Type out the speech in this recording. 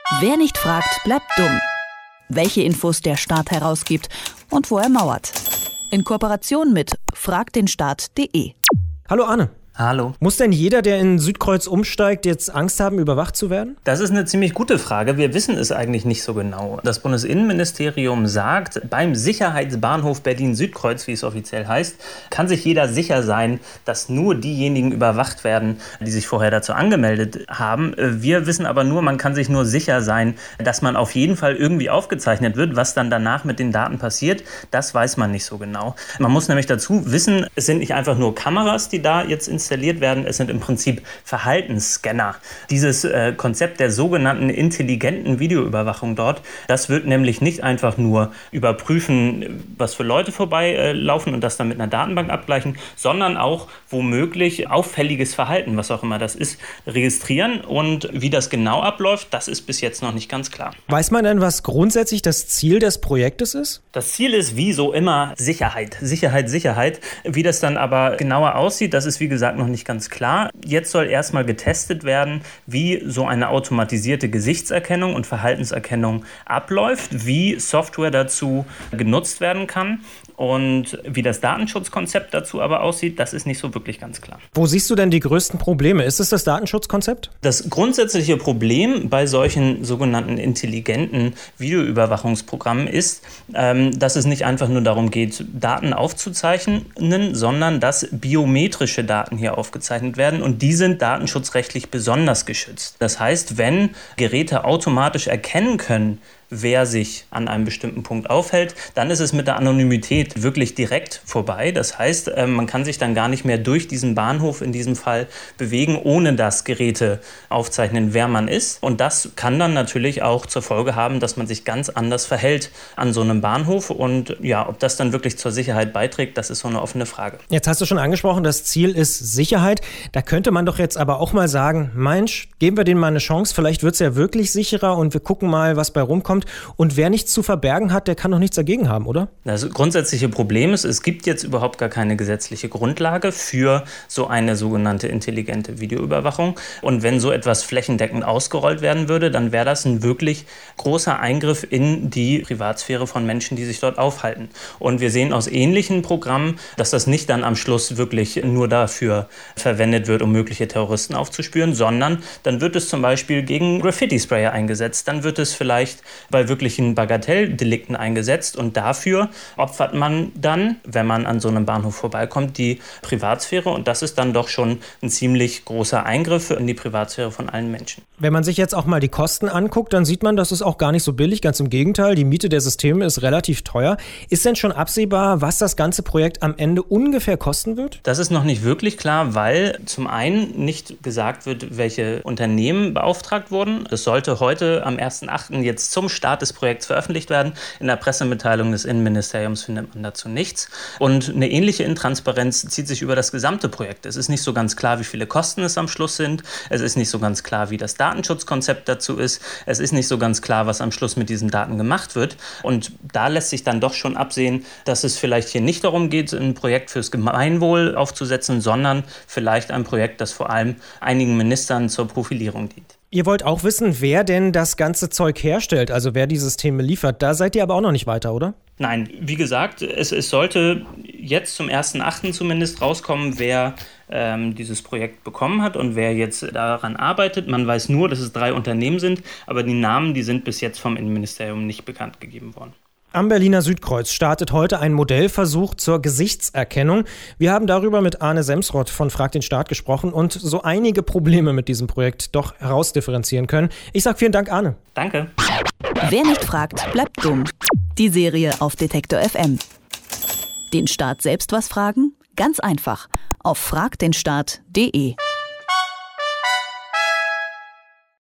Wer nicht fragt, bleibt dumm. Welche Infos der Staat herausgibt und wo er mauert. In Kooperation mit fragtdenstaat.de. Hallo Arne. Hallo. Muss denn jeder, der in Südkreuz umsteigt, jetzt Angst haben, überwacht zu werden? Das ist eine ziemlich gute Frage. Wir wissen es eigentlich nicht so genau. Das Bundesinnenministerium sagt, beim Sicherheitsbahnhof Berlin-Südkreuz, wie es offiziell heißt, kann sich jeder sicher sein, dass nur diejenigen überwacht werden, die sich vorher dazu angemeldet haben. Wir wissen aber nur, man kann sich nur sicher sein, dass man auf jeden Fall irgendwie aufgezeichnet wird. Was dann danach mit den Daten passiert, das weiß man nicht so genau. Man muss nämlich dazu wissen, es sind nicht einfach nur Kameras, die da jetzt installiert werden. Es sind im Prinzip Verhaltensscanner. Dieses Konzept der sogenannten intelligenten Videoüberwachung dort, das wird nämlich nicht einfach nur überprüfen, was für Leute vorbeilaufen und das dann mit einer Datenbank abgleichen, sondern auch womöglich auffälliges Verhalten, was auch immer das ist, registrieren. Und wie das genau abläuft, das ist bis jetzt noch nicht ganz klar. Weiß man denn, was grundsätzlich das Ziel des Projektes ist? Das Ziel ist wie so immer Sicherheit. Sicherheit. Wie das dann aber genauer aussieht, das ist wie gesagt noch nicht ganz klar. Jetzt soll erstmal getestet werden, wie so eine automatisierte Gesichtserkennung und Verhaltenserkennung abläuft, wie Software dazu genutzt werden kann. Und wie das Datenschutzkonzept dazu aber aussieht, das ist nicht so wirklich ganz klar. Wo siehst du denn die größten Probleme? Ist es das Datenschutzkonzept? Das grundsätzliche Problem bei solchen sogenannten intelligenten Videoüberwachungsprogrammen ist, dass es nicht einfach nur darum geht, Daten aufzuzeichnen, sondern dass biometrische Daten hier aufgezeichnet werden und die sind datenschutzrechtlich besonders geschützt. Das heißt, wenn Geräte automatisch erkennen können, wer sich an einem bestimmten Punkt aufhält, dann ist es mit der Anonymität wirklich direkt vorbei. Das heißt, man kann sich dann gar nicht mehr durch diesen Bahnhof in diesem Fall bewegen, ohne dass Geräte aufzeichnen, wer man ist. Und das kann dann natürlich auch zur Folge haben, dass man sich ganz anders verhält an so einem Bahnhof. Und ja, ob das dann wirklich zur Sicherheit beiträgt, das ist so eine offene Frage. Jetzt hast du schon angesprochen, das Ziel ist Sicherheit. Da könnte man doch jetzt aber auch mal sagen, Mensch, geben wir denen mal eine Chance, vielleicht wird es ja wirklich sicherer und wir gucken mal, was bei rumkommt. Und wer nichts zu verbergen hat, der kann doch nichts dagegen haben, oder? Das grundsätzliche Problem ist, es gibt jetzt überhaupt gar keine gesetzliche Grundlage für so eine sogenannte intelligente Videoüberwachung. Und wenn so etwas flächendeckend ausgerollt werden würde, dann wäre das ein wirklich großer Eingriff in die Privatsphäre von Menschen, die sich dort aufhalten. Und wir sehen aus ähnlichen Programmen, dass das nicht dann am Schluss wirklich nur dafür verwendet wird, um mögliche Terroristen aufzuspüren, sondern dann wird es zum Beispiel gegen Graffiti-Sprayer eingesetzt. Dann wird es vielleicht bei wirklichen Bagatelldelikten eingesetzt und dafür opfert man dann, wenn man an so einem Bahnhof vorbeikommt, die Privatsphäre und das ist dann doch schon ein ziemlich großer Eingriff in die Privatsphäre von allen Menschen. Wenn man sich jetzt auch mal die Kosten anguckt, dann sieht man, das ist auch gar nicht so billig, ganz im Gegenteil, die Miete der Systeme ist relativ teuer. Ist denn schon absehbar, was das ganze Projekt am Ende ungefähr kosten wird? Das ist noch nicht wirklich klar, weil zum einen nicht gesagt wird, welche Unternehmen beauftragt wurden. Das sollte heute am 1.8. jetzt zum Start des Projekts veröffentlicht werden. In der Pressemitteilung des Innenministeriums findet man dazu nichts. Und eine ähnliche Intransparenz zieht sich über das gesamte Projekt. Es ist nicht so ganz klar, wie viele Kosten es am Schluss sind. Es ist nicht so ganz klar, wie das Datenschutzkonzept dazu ist. Es ist nicht so ganz klar, was am Schluss mit diesen Daten gemacht wird. Und da lässt sich dann doch schon absehen, dass es vielleicht hier nicht darum geht, ein Projekt fürs Gemeinwohl aufzusetzen, sondern vielleicht ein Projekt, das vor allem einigen Ministern zur Profilierung dient. Ihr wollt auch wissen, wer denn das ganze Zeug herstellt, also wer die Systeme liefert. Da seid ihr aber auch noch nicht weiter, oder? Nein, wie gesagt, es sollte jetzt zum 1.8. zumindest rauskommen, wer dieses Projekt bekommen hat und wer jetzt daran arbeitet. Man weiß nur, dass es 3 Unternehmen sind, aber die Namen, die sind bis jetzt vom Innenministerium nicht bekannt gegeben worden. Am Berliner Südkreuz startet heute ein Modellversuch zur Gesichtserkennung. Wir haben darüber mit Arne Semsrott von Frag den Staat gesprochen und so einige Probleme mit diesem Projekt doch herausdifferenzieren können. Ich sage vielen Dank, Arne. Danke. Wer nicht fragt, bleibt dumm. Die Serie auf Detektor FM. Den Staat selbst was fragen? Ganz einfach. Auf fragtdenstaat.de.